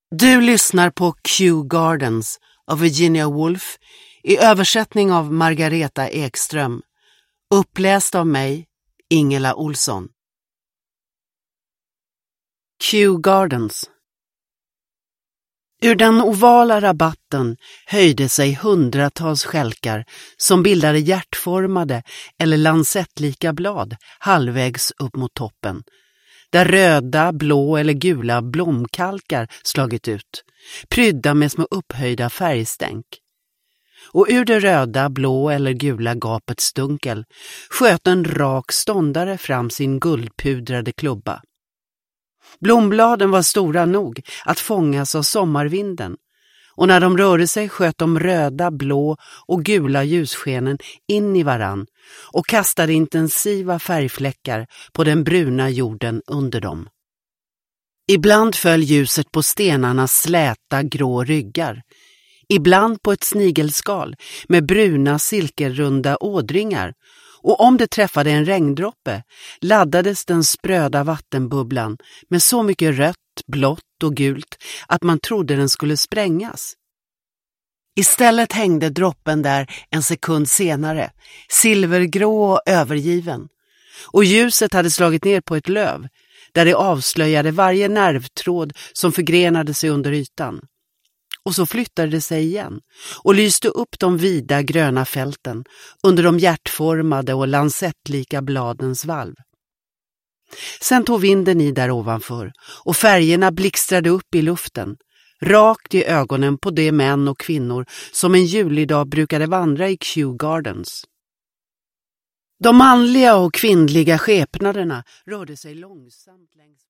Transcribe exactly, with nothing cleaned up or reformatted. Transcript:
Du lyssnar på Kew Gardens av Virginia Woolf i översättning av Margareta Ekström. Uppläst av mig, Ingela Olsson. Kew Gardens. Ur den ovala rabatten höjde sig hundratals skälkar som bildade hjärtformade eller lancettlika blad halvvägs upp mot toppen, där röda, blå eller gula blomkalkar slagit ut, prydda med små upphöjda färgstänk. Och ur det röda, blå eller gula gapets dunkel sköt en rak ståndare fram sin guldpudrade klubba. Blombladen var stora nog att fångas av sommarvinden, och när de rörde sig sköt de röda, blå och gula ljusskenen in i varann och kastade intensiva färgfläckar på den bruna jorden under dem. Ibland föll ljuset på stenarnas släta grå ryggar, ibland på ett snigelskal med bruna silkerrunda ådringar, och om det träffade en regndroppe laddades den spröda vattenbubblan med så mycket rött, blått och gult att man trodde den skulle sprängas. Istället hängde droppen där en sekund senare, silvergrå och övergiven, och ljuset hade slagit ner på ett löv där det avslöjade varje nervtråd som förgrenade sig under ytan. Och så flyttade det sig igen och lyste upp de vida gröna fälten under de hjärtformade och lancettlika bladens valv. Sen tog vinden i där ovanför och färgerna blixtrade upp i luften, rakt i ögonen på de män och kvinnor som en julidag brukade vandra i Kew Gardens. De manliga och kvinnliga skepnaderna rörde sig långsamt längs